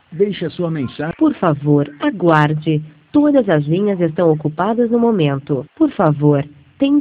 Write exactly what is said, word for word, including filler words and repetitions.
Deixe a sua mensagem. Por favor, aguarde. Todas as linhas estão ocupadas no momento. Por favor,